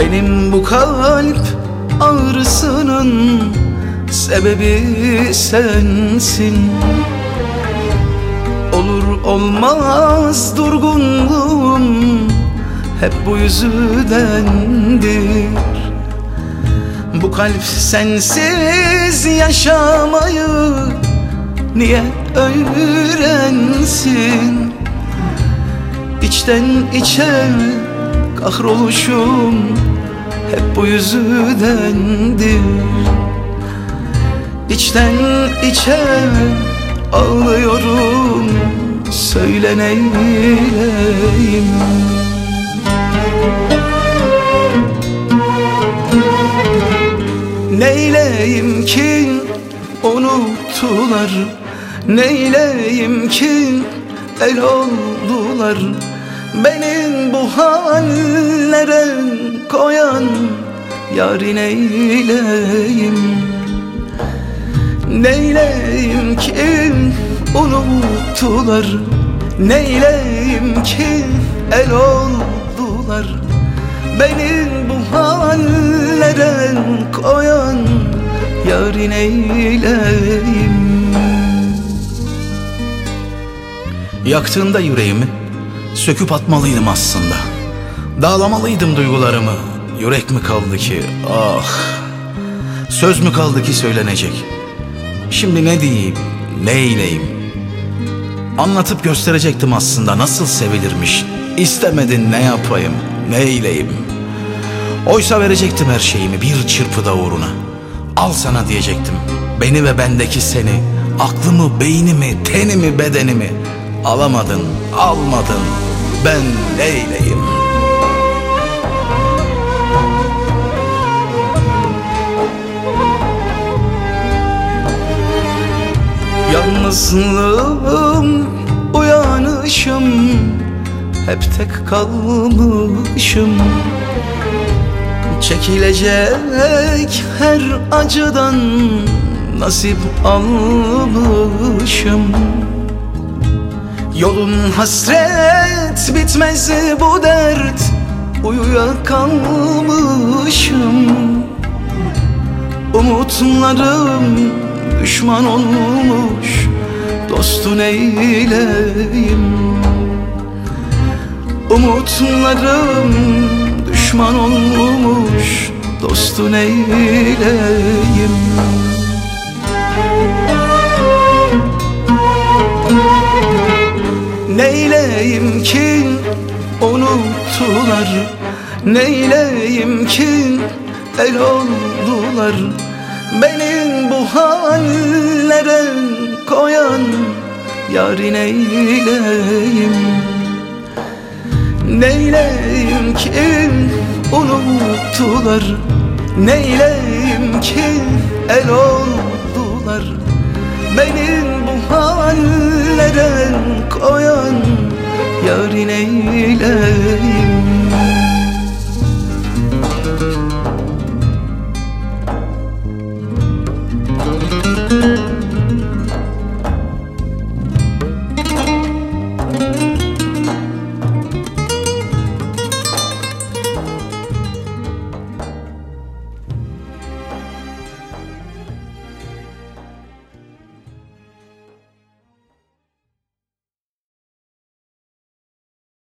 Benim bu kalp ağrısının sebebi sensin. Olur olmaz durgunluğum hep bu yüzdendir. Bu kalp sensiz yaşamayı niye öğrensin? İçten içe kahroluşum hep bu yüzdendir. İçten içe ağlıyorum, söyle neyleyim? Neyleyim ki unuttular, neyleyim ki el oldular, benim bu hallere koyan yâri neyleyim? Neyleyim ki unuttular, neyleyim ki el oldular, benim bu hallere koyan yâri neyleyim? Yaktığında yüreğimi söküp atmalıydım aslında. Dağlamalıydım duygularımı. Yürek mi kaldı ki? Ah! Söz mü kaldı ki söylenecek? Şimdi ne diyeyim, ne eyleyim? Anlatıp gösterecektim aslında nasıl sevilirmiş. İstemedin, ne yapayım, ne eyleyim? Oysa verecektim her şeyimi bir çırpıda uğruna. Al sana diyecektim beni ve bendeki seni, aklımı, beynimi, tenimi, bedenimi. Alamadın, almadın, ben neyleyim? Yalnızlığım, uyanışım, hep tek kalmışım. Çekilecek her acıdan nasip almışım. Yolun hasret, bitmez bu dert, uyuyakalmışım. Umutlarım düşman olmuş, dostu neyleyim? Umutlarım düşman olmuş, dostu neyleyim? Neyleyim ki unuttular, neyleyim ki el oldular, benim bu hallere koyan yâri neyleyim? Neyleyim ki unuttular, neyleyim ki el oldular, benim bu hallere koyan yâri neyleyim?